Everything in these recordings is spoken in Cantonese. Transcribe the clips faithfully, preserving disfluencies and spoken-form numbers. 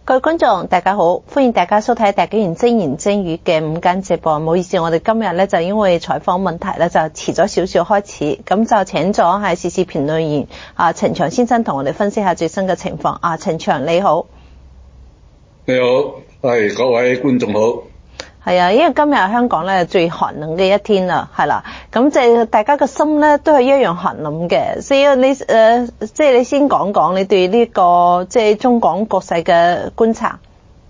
各位觀眾大家好，歡迎大家收睇大紀元精言精語嘅午間直播。唔好意思，我哋今日咧就因為採訪問題咧就遲咗少少開始，咁就請咗係時事評論員啊陳翔先生同我哋分析下最新嘅情況。啊，陳翔你好。 你好，係各位觀眾好。 係啊，因為今日香港咧最寒冷嘅一天啦，係啦，咁即係大家嘅心咧都係一樣寒冷嘅，所以你誒、呃，即係你先講講你對呢、這個即係中港局勢嘅觀察。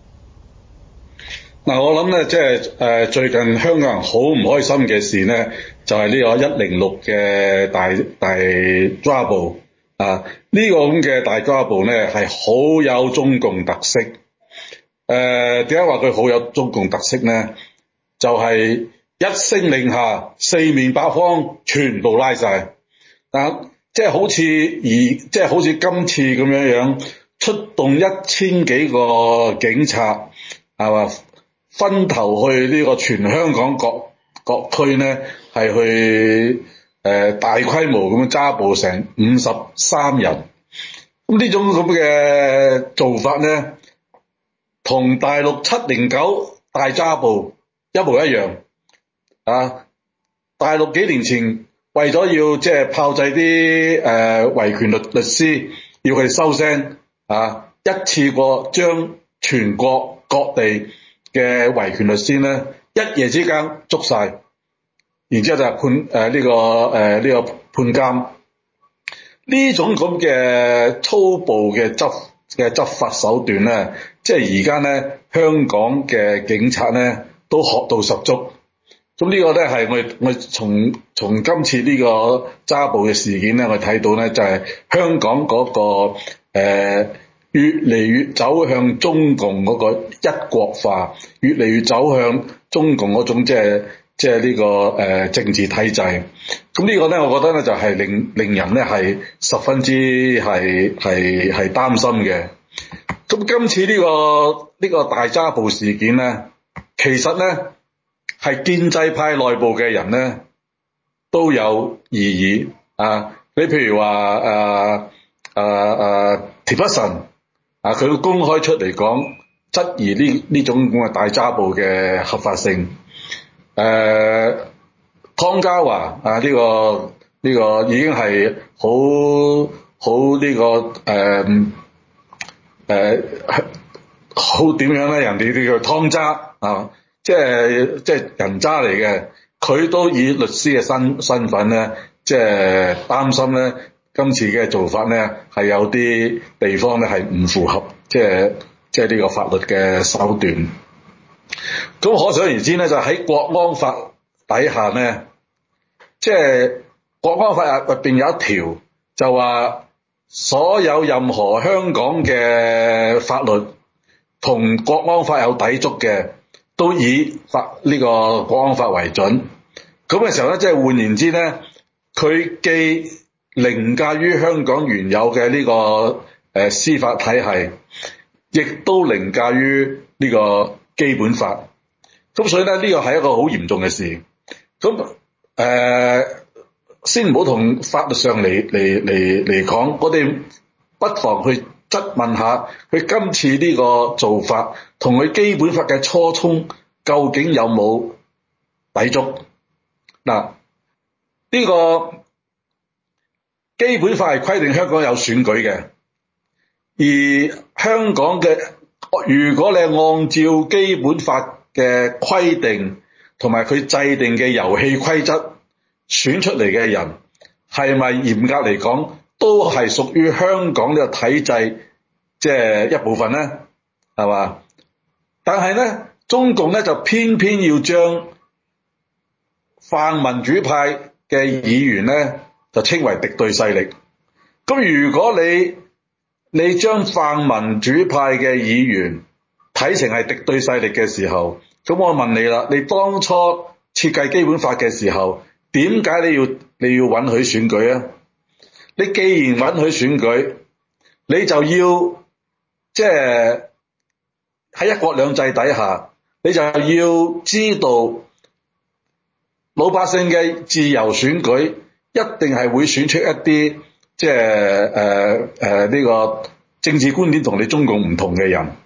嗱，我諗咧即係誒最近香港人好唔開心嘅事咧，就係、是、呢個一零六嘅大大抓捕啊！呢、這個咁嘅大抓捕咧係好有中共特色。誒點解話佢好有中共特色呢？就係、是、一聲令下，四面八方全部拉晒。但即係好似而即係好似今次咁樣樣，出動一千幾個警察係嘛，分頭去呢個全香港各各區呢，係去誒、呃、大規模咁樣抓捕成五十三人。咁呢種咁嘅做法呢，同大陸七零九大抓捕一模一樣啊！大陸幾年前為咗要即係炮製啲誒維權律律師，要佢哋收聲啊，一次過將全國各地嘅維權律師咧一夜之間捉晒，然之後就判誒呢、呃這個誒呢、呃這個判監。呢種咁嘅粗暴嘅執嘅執法手段咧，即係而家咧香港嘅警察咧都學到十足。咁呢個咧係我哋我哋從從今次呢個抓捕嘅事件咧，我哋睇到咧就係香港嗰個誒越嚟越走向中共嗰個一國化，越嚟越走向中共嗰種即係即係呢個誒政治體制。咁呢個咧，我覺得咧就係令令人咧係十分之係係係擔心嘅。咁今次呢個呢個大抓捕事件咧，其實咧係建制派內部嘅人咧都有異議啊。你譬如話誒誒誒田北辰啊，佢公開出嚟講質疑呢呢種咁嘅大抓捕嘅合法性。誒、啊、湯家驊啊，呢、這個呢、這個已經係好好呢個誒誒好點樣咧？人哋呢個湯渣啊，即係即係人渣嚟嘅。佢都以律師嘅身身份咧，即係擔心咧，今次嘅做法咧係有啲地方咧係唔符合，即係即係呢個法律嘅手段。咁可想而知咧，就喺國安法底下咧，即係國安法入入邊有一條，就話所有任何香港嘅法律同國安法有抵觸嘅，都以法呢個國安法為準。咁嘅時候咧，即係換言之咧，佢既凌駕於香港原有嘅呢個誒司法體系，亦都凌駕於呢個基本法。咁所以咧，呢個係一個好嚴重嘅事。咁誒、呃，先唔好同法律上嚟嚟嚟嚟講，我哋不妨去質問下，佢今次呢個做法同佢基本法嘅初衷究竟有冇抵觸？嗱，呢個基本法係規定香港有選舉嘅，而香港嘅如果你係按照基本法嘅規定同埋佢制定嘅遊戲規則選出嚟嘅人，係咪嚴格嚟講都係屬於香港呢個體制即係一部分呢？係嘛？但係呢，中共呢就偏偏要將泛民主派嘅議員呢就稱為敵對勢力。咁如果你你將泛民主派嘅議員睇成係敵對勢力嘅時候，咁我問你啦，你當初設計基本法嘅時候，點解你要你要允許選舉啊？你既然允許選舉，你就要即係喺一國兩制底下，你就要知道老百姓嘅自由選舉一定係會選出一啲即係誒誒呢個政治觀點同你中共唔同嘅人。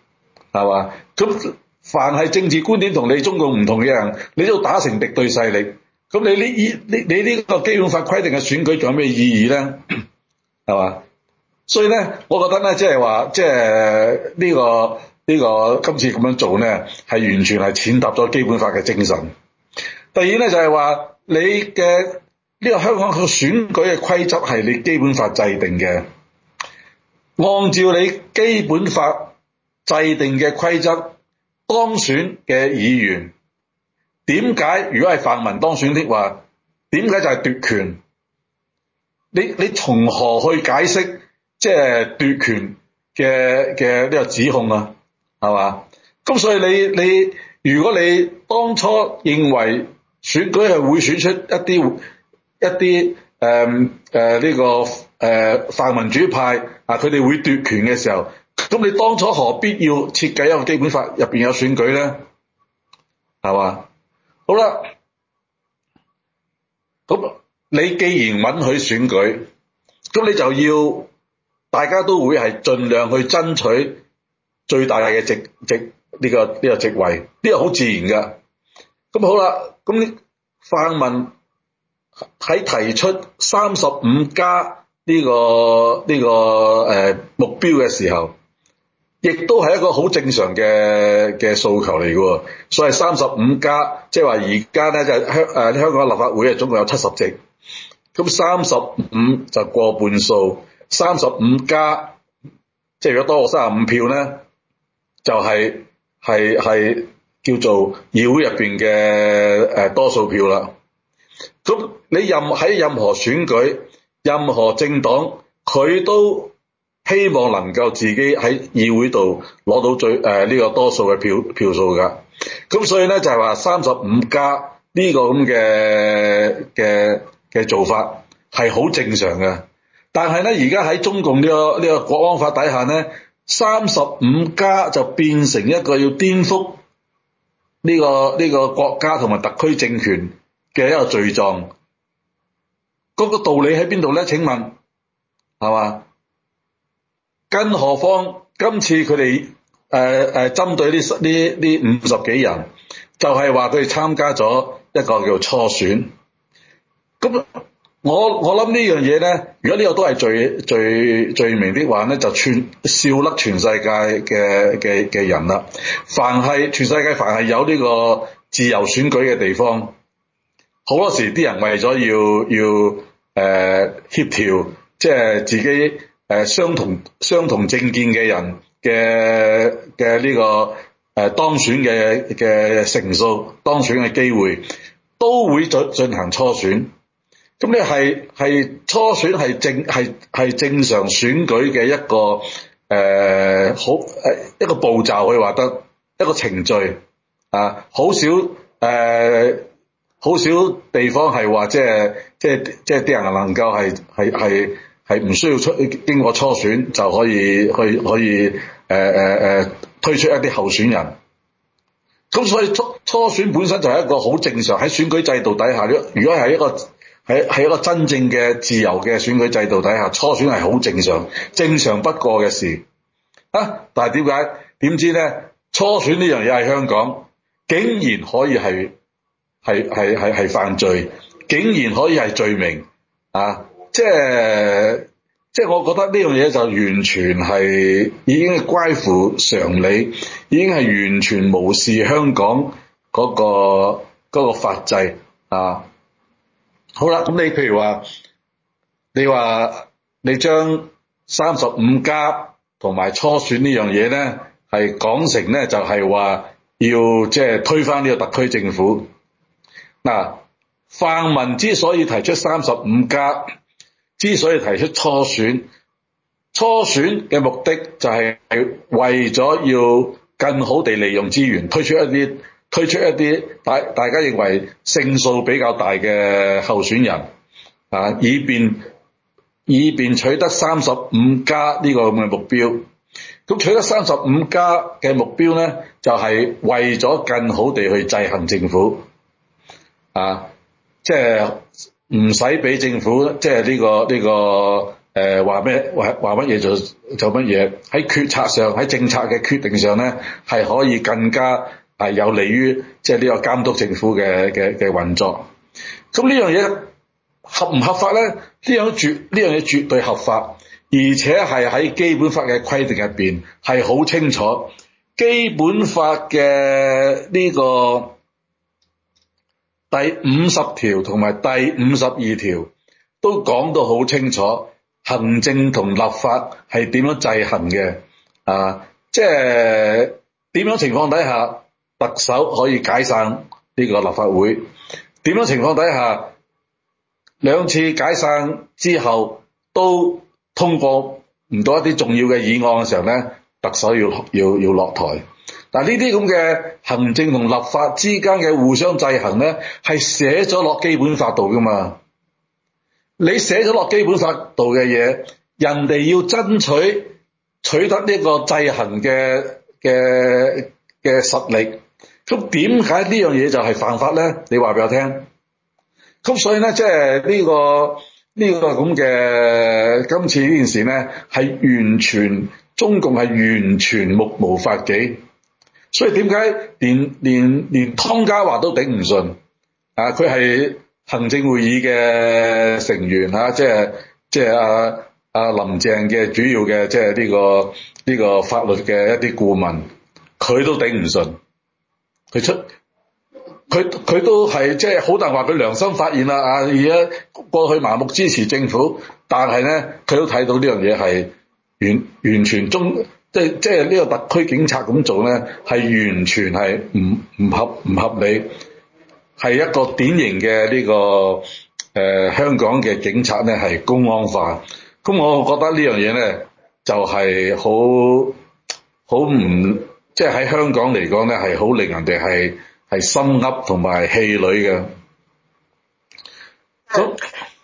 係嘛？咁凡係政治觀點同你中共唔同嘅人，你都打成敵對勢力。咁你呢依你你呢個基本法規定嘅選舉仲有咩意義咧？係嘛？所以咧，我覺得咧，即係話，即係呢個呢個今次咁樣做咧，係完全係踐踏咗基本法嘅精神。第二咧就係話，你嘅呢個香港嘅選舉嘅規則係你基本法制定嘅，按照你基本法制定嘅規則當選嘅議員，點解如果係泛民當選的話，點解就係奪權？你你從何去解釋即係奪權嘅嘅呢個指控啊？係嘛？咁所以你你如果你當初認為選舉係會選出一啲一啲誒誒呢個誒、呃、泛民主派啊，佢哋會奪權嘅時候，咁你當初何必要設計一個基本法入邊有選舉咧？係嘛？好啦，咁你既然允許選舉，咁你就要大家都會係盡量去爭取最大嘅席席呢個呢個席位，呢個好自然㗎。咁好啦，咁你泛民喺提出三十五加呢個呢個誒目標嘅時候，亦都係一個好正常嘅嘅訴求嚟嘅喎。所謂三十五加，即係話而家咧就香誒香港立法會啊，總共有七十席，咁三十五就過半數，三十五加，即係如果多過三十五票咧，就係係係叫做議會入邊嘅誒多數票啦。咁你任喺任何選舉、任何政黨，佢都希望能夠自己喺議會度攞到最誒呢、呃這個多數嘅票票數㗎。咁所以咧就係話三十五加呢個咁嘅嘅嘅做法係好正常嘅。但係咧而家喺中共呢、這個呢、這個國安法底下咧，三十五加就變成一個要顛覆呢、這個呢、這個國家同埋特區政權嘅一個罪狀。嗰、那個道理喺邊度咧？請問係嘛？更何況今次佢哋誒誒針對呢呢呢五十幾人，就係話佢哋參加咗一個叫初選。咁我我諗呢樣嘢咧，如果呢個都係罪罪罪名的話咧，就串笑甩全世界嘅嘅嘅人啦。凡係全世界凡係有呢個自由選舉嘅地方，好多時啲人為咗要要誒、呃、協調，即係自己。誒相同相同政見嘅人嘅嘅呢個誒、呃、當選嘅嘅成數，當選嘅機會都會進進行初選。咁你係係初選係正係係正常選舉嘅一個誒、呃、好誒一個步驟，可以話得一個程序啊，好少誒好少地方係話即係即係即係啲人能夠係係係。係唔需要出經過初選就可以去可以誒誒誒推出一啲候選人。咁所以初初選本身就係一個好正常喺選舉制度底下，如果係一個喺係一個真正嘅自由嘅選舉制度底下，初選係好正常，正常不過嘅事啊！但係點解點知咧？初選呢樣嘢喺香港竟然可以係係係係係犯罪，竟然可以係罪名啊！即係即係，我覺得呢樣嘢就完全係已經係關乎常理，已經係完全無視香港嗰個嗰個法制啊！好啦，咁你譬如話，你話你將三十五加同埋初選呢樣嘢咧，係講成咧就係話要即係推翻呢個特區政府。嗱，泛民之所以提出三十五加，之所以提出初選，初選嘅目的就係為咗要更好地利用資源，推出一啲推出一啲大大家認為勝數比較大嘅候選人啊，以便以便取得三十五加呢個咁嘅目標。咁取得三十五加嘅目標咧，就係為咗更好地去制衡政府啊，即係。唔使俾政府即係呢個呢個誒話咩話話乜嘢就做乜嘢，喺決策上喺政策嘅決定上咧係可以更加係有利於即係呢個監督政府嘅嘅嘅運作。咁呢樣嘢合唔合法咧？呢樣絕呢樣嘢絕對合法，而且係喺基本法嘅規定入邊係好清楚。基本法嘅呢個第五十條同埋第五十二條都講到好清楚，行政同立法係點樣制衡嘅啊！即係點樣情況底下特首可以解散呢個立法會？點樣情況底下兩次解散之後都通過唔到一啲重要嘅議案嘅時候咧，特首要要要落台？但係呢啲咁嘅行政同立法之間嘅互相制衡咧，係寫咗落基本法度噶嘛？你寫咗落基本法度嘅嘢，人哋要爭取取得呢個制衡嘅嘅嘅實力，咁點解呢樣嘢就係犯法咧？你話俾我聽。咁所以咧，即係呢個呢個咁嘅今次呢件事咧，係完全中共係完全目無法紀。所以點解連連連湯家驊都頂唔順啊？佢係行政會議嘅成員啊，即係即係阿阿林鄭嘅主要嘅即係呢個呢個法律嘅一啲顧問，佢都頂唔順。佢出佢佢都係即係好難話佢良心發現啦啊！而家過去盲目支持政府，但係咧佢都睇到呢樣嘢係完完全中。即係即係呢個特區警察咁做咧，係完全係唔唔合唔合理，係一個典型嘅呢、這個誒、呃、香港嘅警察咧係公安化。咁我覺得呢樣嘢咧就係好好唔即係喺香港嚟講咧係好令人哋係係心噏同埋氣餒嘅。咁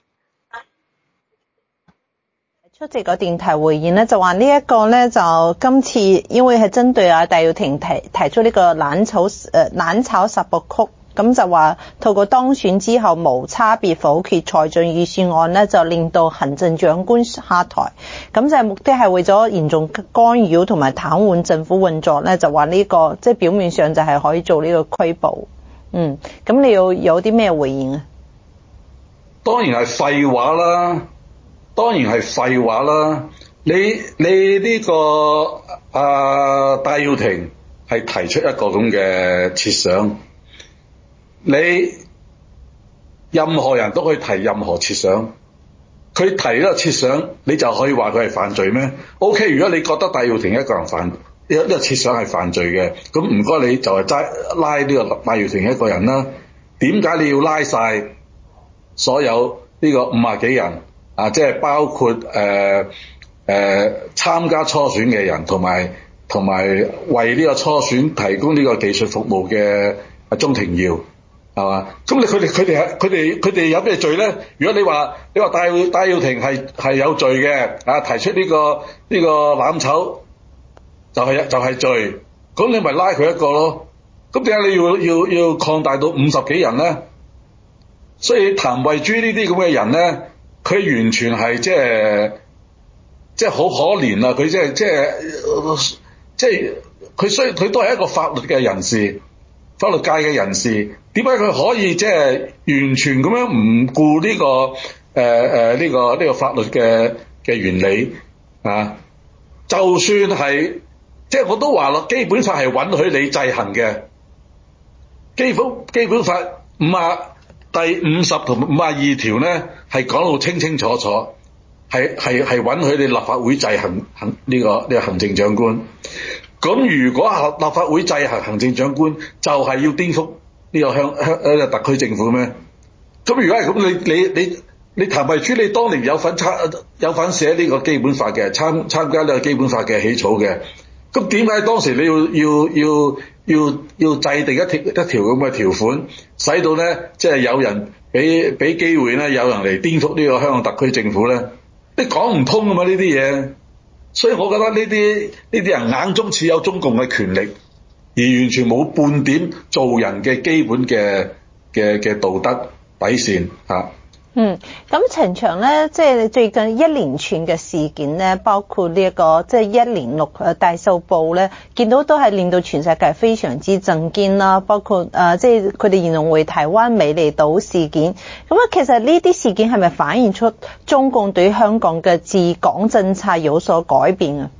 出席個電台會議咧，就話呢一個咧就今次因為係針對啊戴耀廷提提出呢個攬炒誒攬炒十部曲，咁就話透過當選之後無差別否決財政預算案咧，就令到行政長官下台，咁就係目的係為咗嚴重干擾同埋癱瘓政府運作咧，就話呢、這個即係、就是、表面上就係可以做呢個拘捕。嗯，咁你要有啲咩回應啊？ 當然係廢話啦。當然係廢話啦！你你呢、這個啊戴耀廷係提出一個咁嘅設想，你任何人都可以提任何設想，佢提呢個設想，你就可以話佢係犯罪咩 ？OK， 如果你覺得戴耀廷一個人犯呢呢、這個設想係犯罪嘅，咁唔該你就係齋拉呢個戴耀廷一個人啦。點解你要拉晒所有呢個五十幾人？啊，即係包括誒誒、呃呃、參加初選嘅人，同埋同埋為呢個初選提供呢個技術服務嘅啊鍾庭耀，係嘛？咁你佢哋佢哋係佢哋佢哋有咩罪咧？如果你話你話戴戴耀廷係係有罪嘅，啊提出呢、這個呢、這個攬炒就係、是、就係、是、罪，咁你咪拉佢一個咯。咁點解你要要要擴大到五十幾人咧？所以譚慧珠呢啲咁嘅人咧。佢完全係即係即係好可憐啊！佢即係即係即係佢雖然佢都係一個法律嘅人士，法律界嘅人士，點解佢可以即係完全咁樣唔顧呢個誒誒呢個呢個法律嘅嘅原理啊？就算係即係我都話啦，基本法係允許你制衡嘅，基本基本法五啊。第五十同五十二條咧係講到清清楚楚，係係係允許你立法會制衡行呢個呢個行政長官。咁如果立法會制衡行政長官，就係要顛覆呢個香香呢個特區政府咩？咁如果係咁，你你你你譚慧珠，你當年有份參有份寫呢個基本法嘅，參參加呢個基本法嘅起草嘅，咁點解當時你要要要要要制定一條一條咁嘅條款，使到咧即係有人俾俾機會咧，有人嚟顛覆呢個香港特區政府咧？你講唔通㗎嘛呢啲嘢，所以我覺得呢啲呢啲人眼中似有中共嘅權力，而完全冇半點做人嘅基本嘅嘅嘅道德底線嚇。呢嗯，咁陳翔咧，即係最近一連串嘅事件咧，包括呢、這、一個即係一連六誒大搜捕咧，見到都係令到全世界非常之震驚啦。包括誒、呃，即係佢哋形容為台灣美麗島事件。咁啊，其實呢啲事件係咪反映出中共對香港嘅治港政策有所改變啊？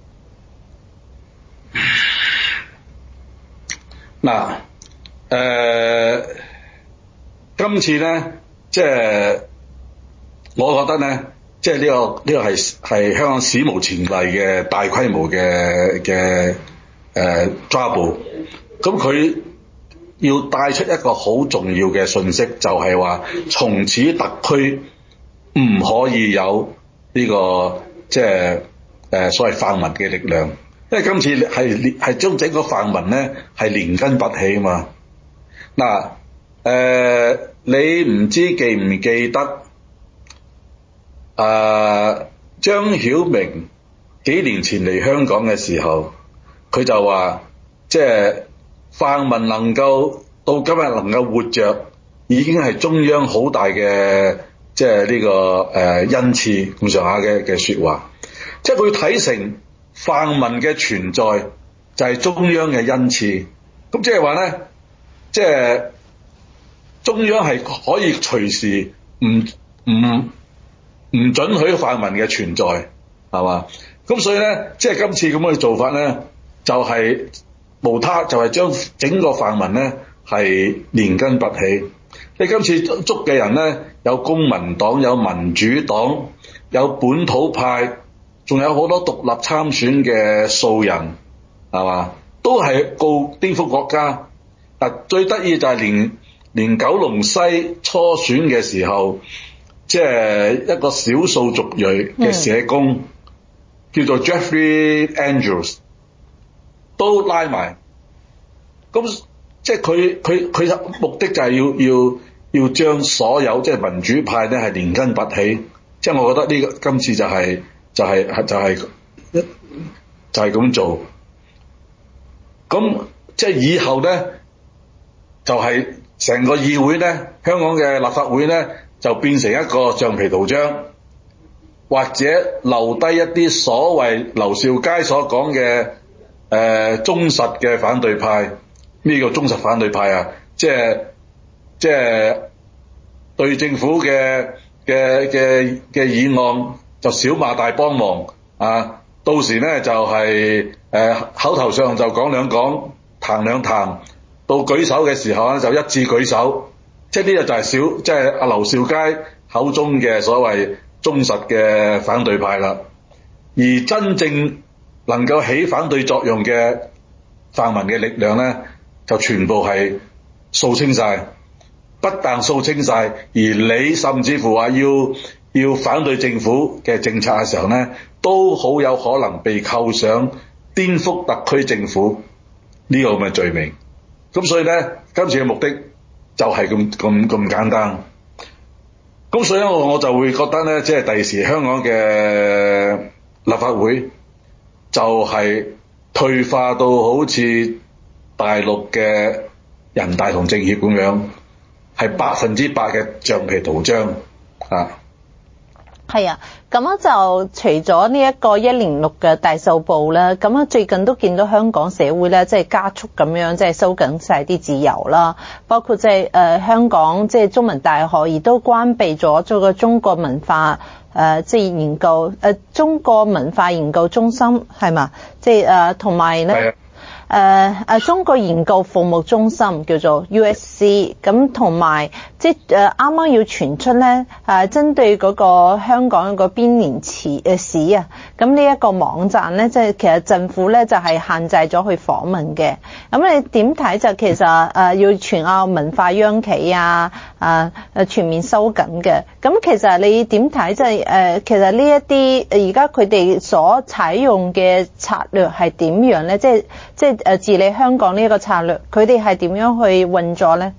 嗱，誒、呃，今次咧，即係。我覺得咧，即係呢個呢個係係香港史無前例嘅大規模嘅嘅誒抓捕。咁佢要帶出一個好重要嘅訊息，就係話從此特區唔可以有呢個即係誒所謂泛民嘅力量，因為今次係係將整個泛民咧係連根拔起啊嘛。嗱，誒你唔知記唔記得？誒、uh, 張曉明幾年前嚟香港嘅時候，佢就話，即係泛民能夠到今日能夠活着，已經係中央好大嘅即係呢個誒、呃、恩賜咁上下嘅嘅説話。即係佢睇成泛民嘅存在就係中央嘅恩賜。咁即係話咧，即係中央係可以隨時唔唔。唔准許泛民嘅存在，係嘛？咁所以咧，即係今次咁嘅做法咧，就係、是、無他，就係將整個泛民咧係連根拔起。你今次捉嘅人咧，有公民黨、有民主黨、有本土派，仲有好多獨立參選嘅素人，係嘛？都係告顛覆國家。嗱，最得意就係連連九龍西初選嘅時候。即係一個少數族裔嘅社工，嗯、叫做 Jeffrey Andrews， 都拉埋。咁即係佢佢佢目的就係要要要將所有即係民主派咧係連根拔起。即係我覺得呢個今次就係、是、就係、是、就係、是、一就係、是、咁做。咁即係以後咧，就係、是、成個議會咧，香港嘅立法會咧。就變成一個橡皮圖章，或者留低一啲所謂劉兆佳所講嘅誒忠實嘅反對派。咩叫忠實反對派啊？即係即係對政府嘅嘅嘅嘅議案就小罵大幫忙啊！到時咧就係、是、誒、呃、口頭上就講兩講，彈兩彈，到舉手嘅時候咧就一致舉手。即係呢個就係小，即係阿劉兆佳口中嘅所謂忠實嘅反對派啦。而真正能夠起反對作用嘅泛民嘅力量咧，就全部係掃清晒。不但掃清晒，而你甚至乎話要要反對政府嘅政策嘅時候咧，都好有可能被扣上顛覆特區政府呢個咁嘅罪名。咁所以咧，今次嘅目的就係咁咁咁簡單。咁所以我我就會覺得咧，即係第時香港嘅立法會就係退化到好似大陸嘅人大同政協咁樣，係百分之百嘅橡皮圖章啊！ 係啊，咁樣就除咗呢一個一連六嘅大搜捕啦，咁樣最近都見到香港社會咧，即係加速咁樣即係收緊晒啲自由啦，包括即係誒香港即係中文大學亦都關閉咗做個中國文化誒即係研究誒中國文化研究中心係嘛，即係誒同埋咧。誒誒、呃、中國研究服務中心叫做 U S C， 咁同埋即係誒啱啱要傳出咧誒、呃、針對嗰個香港個編年史誒史啊，咁呢一個網站咧即係其實政府咧就係、是、限制咗去訪問嘅。咁你點睇就其實誒、呃、要全澳文化央企啊誒誒全面收緊嘅。咁其實你點睇即係誒其實呢一啲而家佢哋所採用嘅策略係點樣咧？即係即係。誒治理香港呢一個策略，佢哋係點樣去運作咧？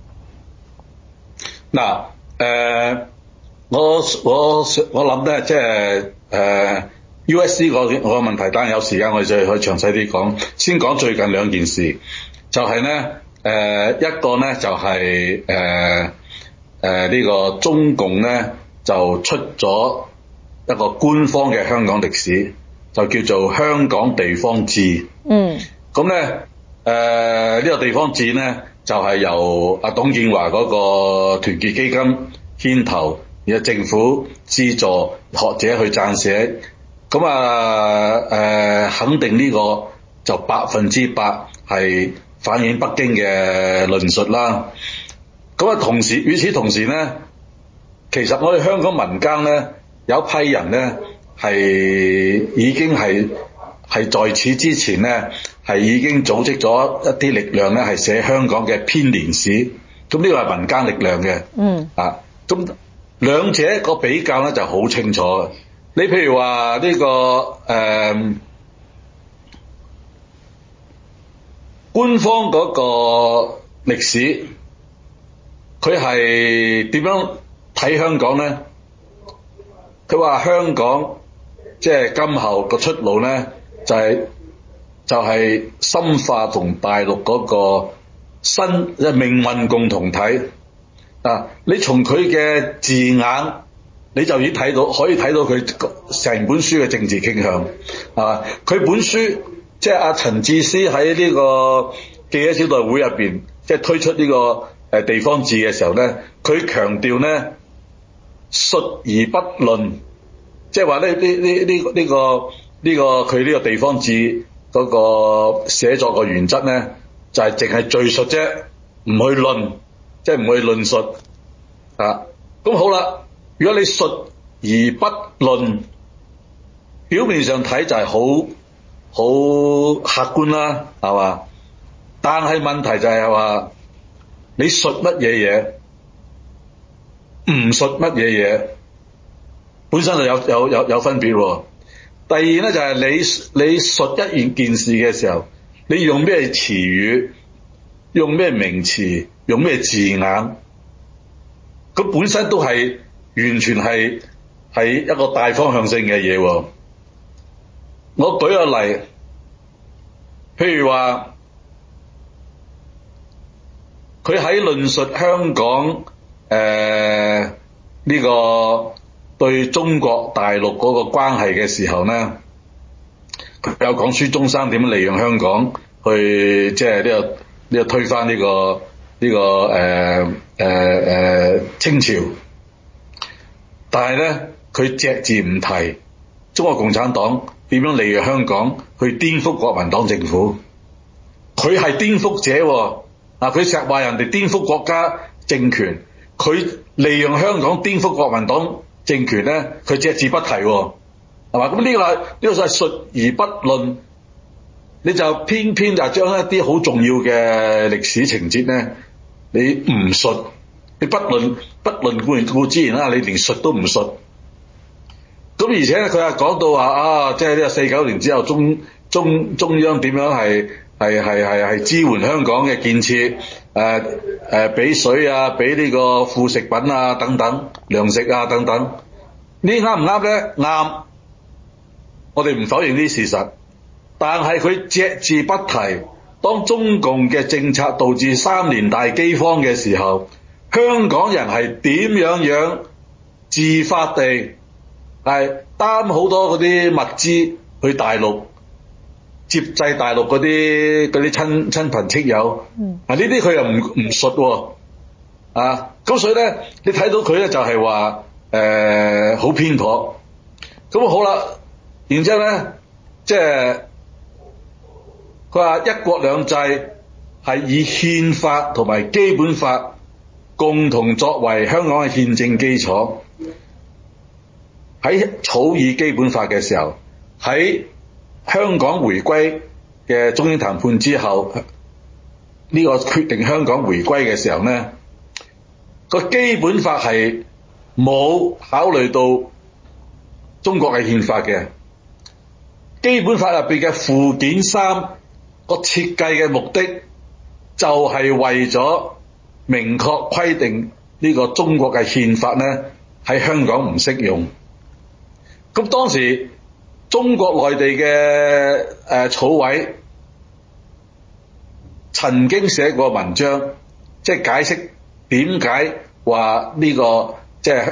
嗱，誒，我我我諗咧，即係誒 U S C 個個問題，但係有時間我哋再可以詳細啲講。先講最近兩件事，就係咧誒一個咧就係誒誒呢個中共咧就出咗一個官方嘅香港歷史，就叫做《香港地方志》。 嗯。 咁咧，誒呢個地方志咧，就係由阿董建華嗰個團結基金牽頭，然後政府資助學者去撰寫。咁啊誒，肯定呢個就百分之百係反映北京嘅論述啦。咁啊，同時與此同時咧，其實我哋香港民間咧有一批人咧係已經係係在此之前咧係已經組織咗一啲力量咧係寫香港嘅編年史。咁呢個係民間力量嘅。 嗯。啊， 咁兩者個比較咧就好清楚。你譬如話呢、這個誒、呃、官方嗰個歷史，佢係點樣睇香港咧？佢話香港即係今後個出路咧，就係、是、就係、是、深化同大陸嗰個新即係命運共同體啊！你從佢嘅字眼，你就已經睇到，可以睇到佢成本書嘅政治傾向啊！佢本書即係阿陳智思喺呢個記者招待會入邊，即係推出呢個誒地方志嘅時候咧，佢強調咧述而不論，即係話咧呢呢呢呢個呢個佢呢個地方志嗰個寫作嘅原則咧，就係淨係敘述啫，唔去論，即係唔去論述啊！咁好啦。如果你述而不論，表面上睇就係好好客觀啦，係嘛？但係問題就係話你述乜嘢嘢，唔述乜嘢嘢，本身就有有有有分別喎。第二咧就係你你述一件件事嘅時候，你用咩詞語，用咩名詞，用咩字眼，咁本身都係。完全係係一個大方向性嘅嘢喎。我舉個例，譬如話佢喺論述香港誒呢個對中國大陸嗰個關係嘅時候咧，佢有講孫中山點樣利用香港去即係呢個呢個推翻呢個呢個誒誒誒清朝。但係咧，佢隻字唔提中國共產黨點樣利用香港去顛覆國民黨政府。佢係顛覆者喎，啊！佢成日話人哋顛覆國家政權，佢利用香港顛覆國民黨政權咧，佢隻字不提喎，係嘛？咁呢個係呢個就係述而不論，你就偏偏就將一啲好重要嘅歷史情節咧，你唔述。你不論不論固然固之然啦，你連述都唔述。咁而且咧，佢又講到話啊，即係呢個四九年之後，中中中央點樣係係係係係支援香港嘅建設，誒誒俾水啊，俾呢個副食品啊等等，糧食啊等等。呢啱唔啱咧？啱。我哋唔否認呢啲事實，但係佢隻字不提，當中共嘅政策導致三年大饑荒嘅時候，香港人係點樣樣自發地係擔好多嗰啲物資去大陸接濟大陸嗰啲嗰啲親親朋戚友。嗯。啊，呢啲佢又唔唔述喎。啊，咁所以咧，你睇到佢咧就係話誒好偏頗。咁好啦，然之後咧，即係佢話一國兩制係以憲法同埋基本法共同作為香港嘅憲政基礎。喺草擬基本法嘅時候，喺香港回歸嘅中英談判之後，呢個決定香港回歸嘅時候咧，個基本法係冇考慮到中國嘅憲法嘅。基本法入邊嘅附件三個設計嘅目的就係為咗明確規定呢個中國嘅憲法咧喺香港唔適用。咁當時中國內地嘅誒、呃、草委曾經寫過文章，即係解釋點解話呢個即係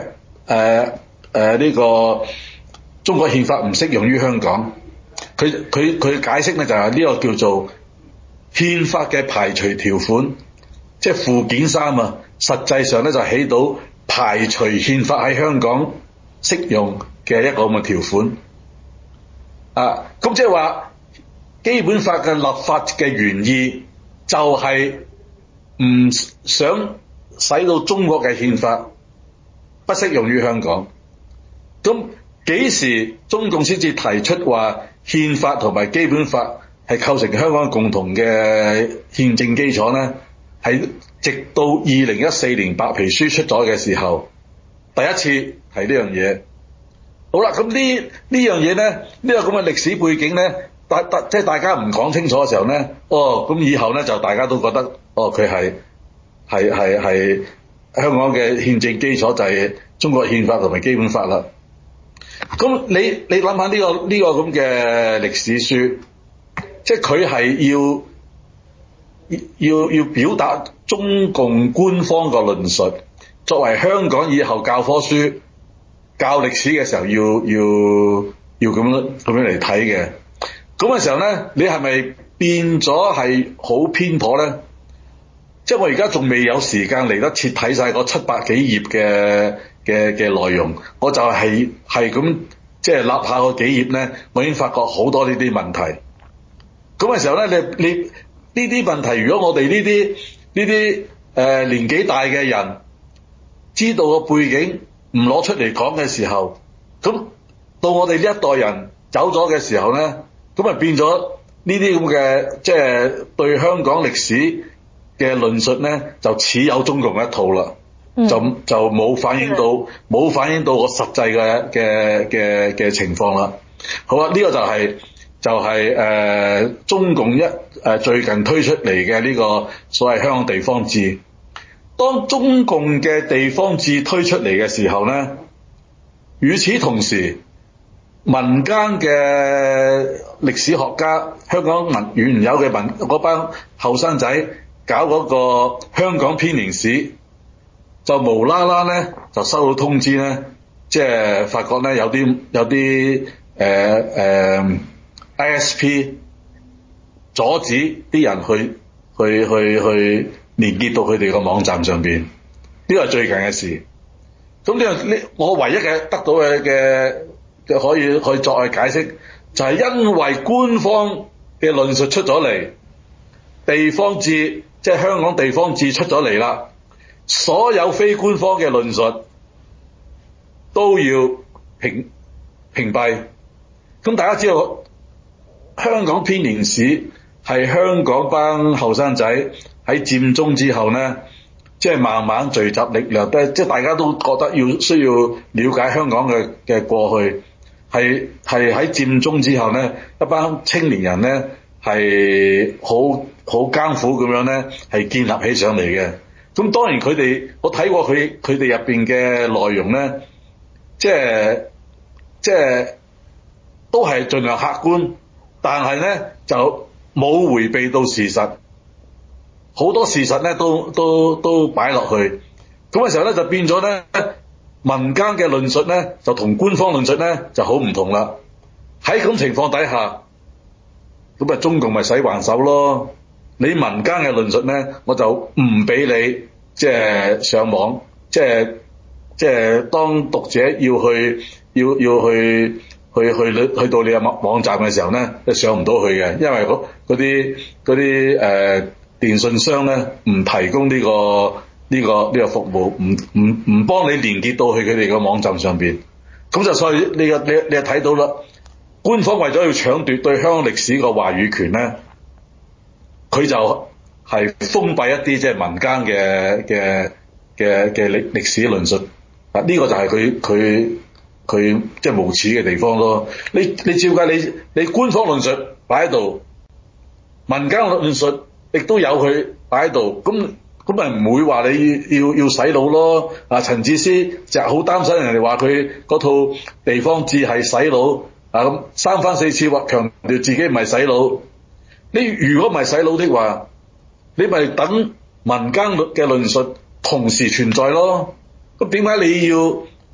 誒誒呢個中國憲法唔適用於香港。佢佢佢解釋咧就係呢個叫做憲法嘅排除條款，即係附件三啊，實際上咧就起到排除憲法喺香港適用嘅一個咁嘅條款。啊，咁即係話基本法嘅立法嘅原意就係唔想使到中國嘅憲法不適用於香港。咁幾時中共先至提出話憲法同埋基本法係構成香港共同嘅憲政基礎呢？係直到二零一四年白皮書出咗嘅時候，第一次提呢樣嘢。好啦，咁呢呢樣嘢呢，呢個咁嘅歷史背景呢，大大即係大家唔講清楚嘅時候呢，哦，咁以後呢就大家都覺得，哦，佢係係係係香港嘅憲政基礎就係中國憲法同埋基本法啦。咁你你諗下呢個呢個咁嘅歷史書，即係佢係要要要表達中共官方個論述，作為香港以後教科書教歷史嘅時候要要要咁樣咁樣嚟睇嘅。咁嘅時候咧，你係咪變咗係好偏頗咧？即係我而家仲未有時間嚟得切睇晒嗰七百幾頁嘅嘅嘅內容，我就係係咁即係立下個幾頁咧，我已經發覺好多呢啲問題。咁嘅時候咧，你你呢啲問題，如果我哋呢啲呢啲誒年紀大嘅人知道個背景，唔攞出嚟講嘅時候，咁到我哋呢一代人走咗嘅時候咧，咁啊變咗呢啲咁嘅即係對香港歷史嘅論述咧，就似有中共一套啦。嗯、就就冇反映到冇、嗯、反映到我實際嘅嘅嘅嘅情況啦。好啊，呢、這個就係、是、就係、是、誒、呃、中共一誒、呃、最近推出嚟嘅呢個所謂香港地方志。當中共嘅地方志推出嚟嘅時候咧，與此同時，民間嘅歷史學家、香港民原有嘅民嗰班後生仔搞嗰個香港編年史。就無啦啦咧，就收到通知咧，即係發覺咧有啲有啲誒誒 I S P 阻止啲人去去去去連結到佢哋個網站上邊，呢個係最近嘅事。咁呢個呢，我唯一嘅得到嘅嘅嘅可以可以作為解釋，就係因為官方嘅論述出咗嚟，地方志即係香港地方志出咗嚟啦。所有非官方嘅論述都要屏屏蔽。咁大家知道香港編年史係香港班後生仔喺佔中之後呢，即係慢慢聚集力量，即係大家都覺得要需要了解香港嘅嘅過去，係係喺佔中之後呢，一班青年人呢係好好艱苦咁樣呢係建立起上嚟嘅。咁當然佢哋，我睇過佢佢哋入邊嘅內容咧，即係即係都係盡量客觀，但係咧就冇迴避到事實，好多事實咧都都都擺落去。咁嘅時候咧就變咗咧，民間嘅論述咧就同官方論述咧就好唔同啦。喺咁情況底下，咁啊中共咪使還手咯。你民間嘅論述咧，我就唔俾你即係上網，即係即係當讀者要去要要去去去去到你嘅網網站嘅時候咧，就上唔到去嘅，因為嗰嗰啲嗰啲誒電信商咧唔提供呢個呢個呢個服務，唔唔唔幫你連結到去佢哋嘅網站上邊，咁就所以你個你你就睇到啦，官方為咗要搶奪對香港歷史個話語權咧。佢就係封閉一啲即係民間嘅嘅嘅嘅歷歷史論述，啊呢、這個就係佢佢佢即係無恥嘅地方咯。你你照計你你官方論述擺喺度，民間論述亦都有佢擺喺度，咁咁咪唔會話你要要洗腦咯。啊陳智思就好擔心人哋話佢嗰套地方志係洗腦，啊咁三番四次話強調自己唔係洗腦。你如果唔係洗腦的話，你咪等民間嘅論述同時存在咯。咁點解你要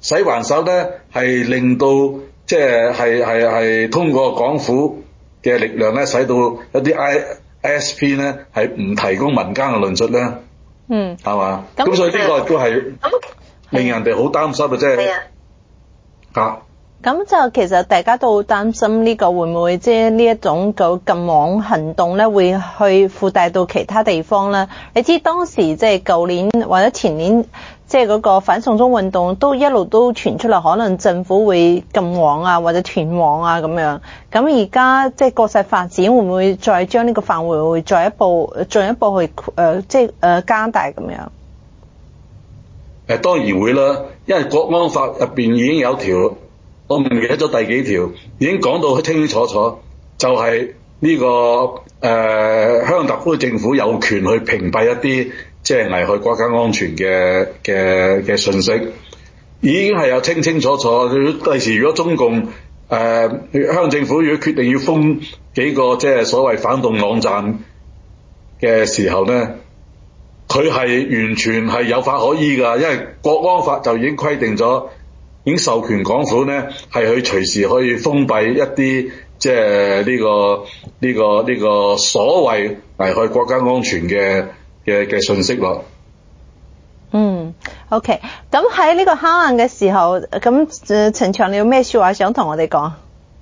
洗還手咧係令到即係係係係通過港府嘅力量咧，使到一啲 I S P 咧係唔提供民間嘅論述咧， 嗯， 係嘛？咁所以呢個都係令人哋好擔心嘅，即係嚇。 咁就其實大家都好擔心呢個會唔會即係呢一種個禁網行動咧，會去附帶到其他地方咧？你知當時即係舊年或者前年，即係嗰個反送中運動都一路都傳出嚟，可能政府會禁網啊，或者斷網啊咁樣。咁而家即係國際發展會唔會再將呢個範圍會再一步進一步去誒即係誒加大咁樣？ 誒當然會啦，因為國安法入邊已經有條，我唔記得咗第幾條，已經講到清清楚楚，就係、是、呢、這個誒、呃、香港特區政府有權去屏蔽一啲即係危害國家安全嘅嘅嘅信息，已經係有清清楚楚。第時如果中共誒、呃、香港政府如果決定要封幾個即係所謂反動網站嘅時候咧，佢係完全係有法可依㗎，因為國安法就已經規定咗。已經授權港府咧，係去隨時可以封閉一啲即係呢個呢、這個呢、這個所謂危害國家安全嘅嘅嘅信息咯。 嗯 ，OK。咁喺呢個考驗嘅時候，咁誒陳翔，你有咩説話想同我哋講？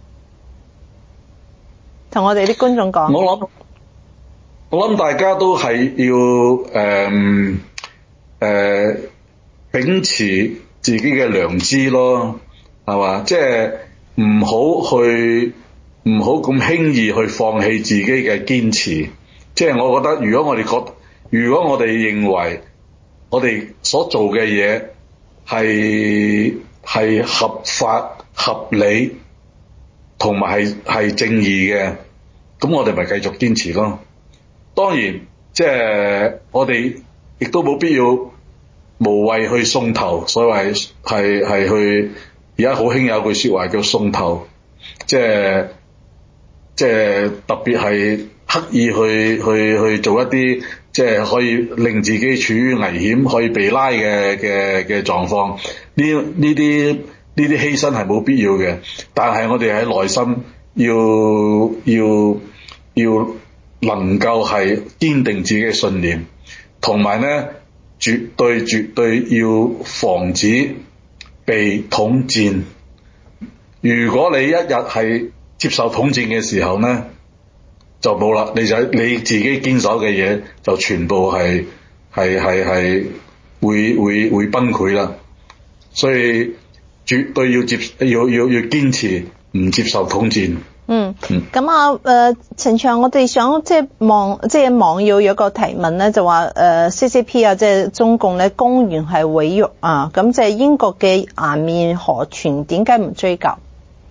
同我哋啲觀眾講。我諗， 我諗大家都係要誒誒、呃呃、秉持自己嘅良知咯，係嘛？即係唔好去，唔好咁輕易去放棄自己嘅堅持。即係我覺得，如果我哋覺，如果我哋認為我哋所做嘅嘢係係合法、合理，同埋係係正義嘅，咁我哋咪繼續堅持咯。當然，即係我哋亦都冇必要無謂去送頭，所謂係係去，而家好興有句説話叫送頭，即係即係特別係刻意去去去做一啲即係可以令自己處於危險、可以被拉嘅嘅嘅狀況。呢呢啲呢啲犧牲係冇必要嘅，但係我哋喺內心要要要能夠係堅定自己嘅信念，同埋咧。絕對絕對要防止被統戰。如果你一日係接受統戰嘅時候咧，就冇啦。你就你自己堅守嘅嘢就全部係係係係會會會崩潰啦。所以絕對要接要要要堅持唔接受統戰。 嗯，咁啊，誒陳翔，我哋想即係網即係網友有個提問咧，就話誒 C C P 啊，即係中共咧公然係毀約啊，咁即係英國嘅顏面何存？點解唔追究？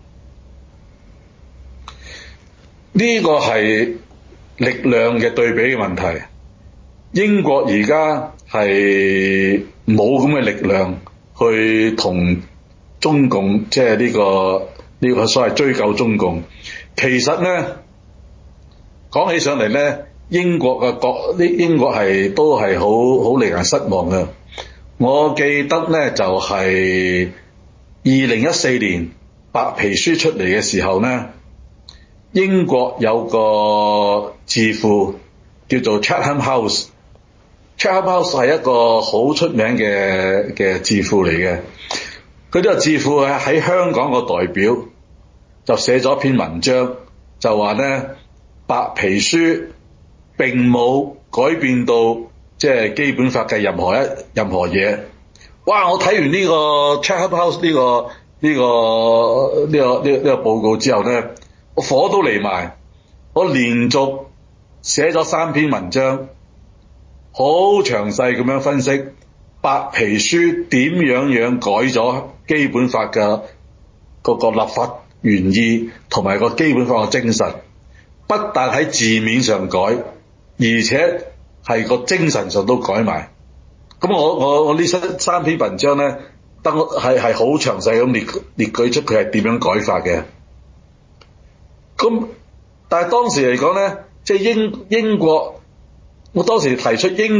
呢個係力量嘅對比嘅問題。英國而家係冇咁嘅力量去同中共即係呢個呢個所謂追究中共。其實咧講起上嚟咧，英國嘅國呢英國係都係好好令人失望嘅。我記得咧就係二零一四年白皮書出嚟嘅時候咧，英國有個智庫叫做 Chatham House。Chatham House 係一個好出名嘅嘅智庫嚟嘅。佢呢個智庫喺喺香港個代表就寫咗篇文章，就話咧白皮書並冇改變到即係基本法嘅任何一任何嘢。哇！我睇完呢個 Chatham House 呢個呢個呢個呢呢個報告之後咧，我火都嚟埋。我連續寫咗三篇文章，好詳細咁樣分析白皮書點樣樣改咗基本法嘅嗰個立法原意同埋個基本法嘅精神，不但喺字面上改，而且係個精神上都改埋。咁我我我呢三三篇文章咧，得係係好詳細咁列列舉出佢係點樣改法嘅。咁但係當時嚟講咧，即係英英國，我當時提出英國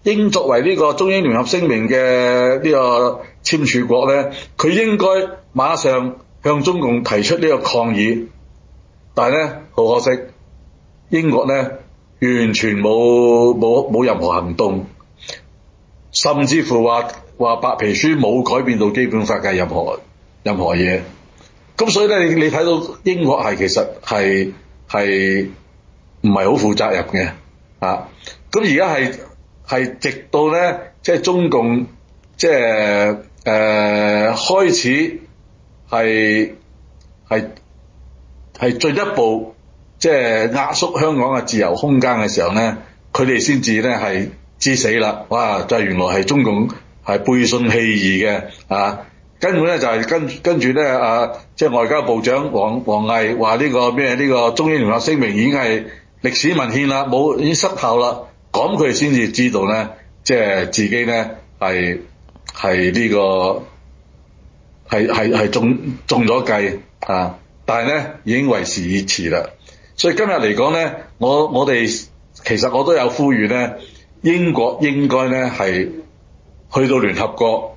英作為呢個中英聯合聲明嘅呢個簽署國咧，佢應該馬上向中共提出呢個抗議，但係咧好可惜，英國咧完全冇冇冇任何行動，甚至乎話話白皮書冇改變到基本法嘅任何任何嘢。咁所以咧，你你睇到英國係其實係係唔係好負責任嘅啊？咁而家係係直到咧，即係中共即係誒開始係係係進一步即係壓縮香港嘅自由空間嘅時候咧，佢哋先至咧係知死啦！哇！就係原來係中共係背信棄義嘅啊！根本咧就係跟跟住咧啊，即係外交部長王王毅話呢個咩呢個中英聯合聲明已經係歷史文獻啦，冇已經失效啦。咁佢哋先至知道咧，即係自己咧係係呢個係係係中中咗計啊！但係咧已經為時已遲啦。所以今日嚟講咧，我我哋其實我都有呼籲咧，英國應該咧係去到聯合國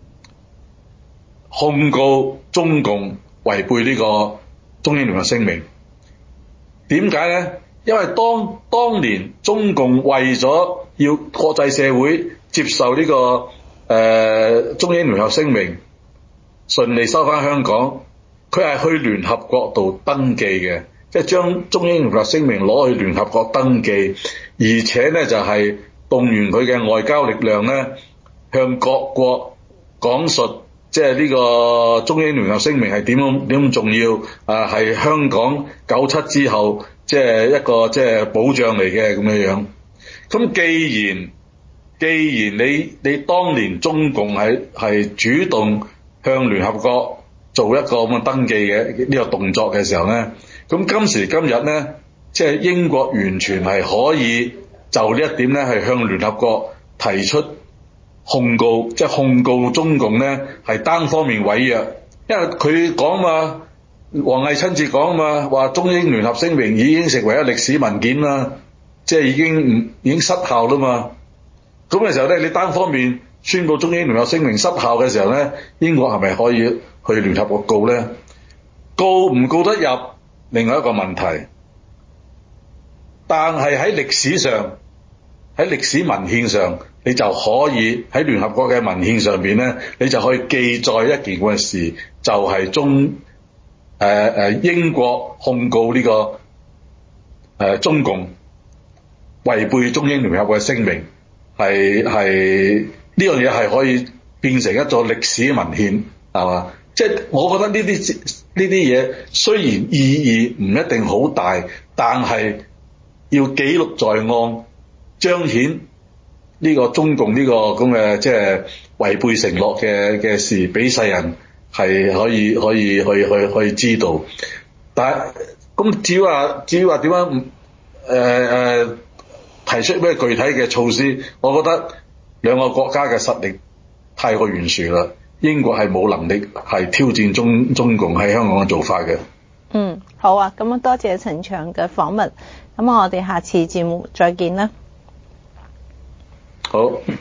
控告中共違背呢個中英聯合聲明。點解咧？因為當當年中共為咗要國際社會接受呢、這個誒、呃、中英聯合聲明，順利收翻香港，佢係去聯合國度登記嘅，即係將中英聯合聲明攞去聯合國登記，而且咧就係、是、動員佢嘅外交力量咧，向各國講述即係呢個中英聯合聲明係點樣點咁重要啊，係香港九七之後即係一個即係保障嚟嘅咁樣樣。咁既然既然你你當年中共係係主動向聯合國做一個咁嘅登記嘅呢個動作嘅時候咧，咁今時今日咧，即係英國完全係可以就呢一點咧係向聯合國提出控告，即係控告中共咧係單方面違約，因為佢講嘛，王毅親自講嘛，話中英聯合聲明已經成為咗歷史文件啦，即係已經唔已經失效啦嘛。咁嘅時候咧，你單方面宣布中英聯合聲明失效嘅時候咧，英國係咪可以去聯合國告咧？告唔告得入另外一個問題，但係喺歷史上，喺歷史文獻上，你就可以喺聯合國嘅文獻上邊咧，你就可以記載一件咁嘅事，就係、是、中誒誒、呃、英國控告呢、這個誒、呃、中共違背中英聯合國嘅聲明，係係呢樣嘢係可以變成一座歷史文獻，係嘛？即係我覺得呢啲呢啲嘢雖然意義唔一定好大，但係要記錄在案，彰顯呢個中共呢個咁嘅即係違背承諾嘅嘅事，俾世人係可以可以可以可以可以知道。但係咁至於話至於話點樣誒誒提出咩具體嘅措施，我覺得兩個國家嘅實力太過懸殊啦。英國係冇能力係挑戰中中共喺香港嘅做法嘅。 嗯，好啊，咁啊多謝陳翔嘅訪問，咁我哋下次節目再見啦。 好。